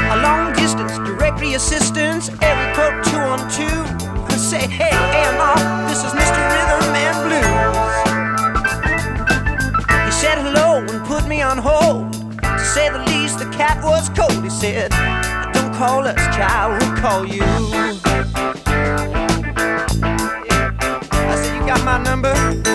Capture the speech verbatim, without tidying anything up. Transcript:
A long distance directory assistance, area code two one two. I say, hey, A M R, this is Mister Rhythm and Blues. He said hello and put me on hold. To say the least, the cat was cold. He said, don't call us, child, we'll call you. I said, you got my number?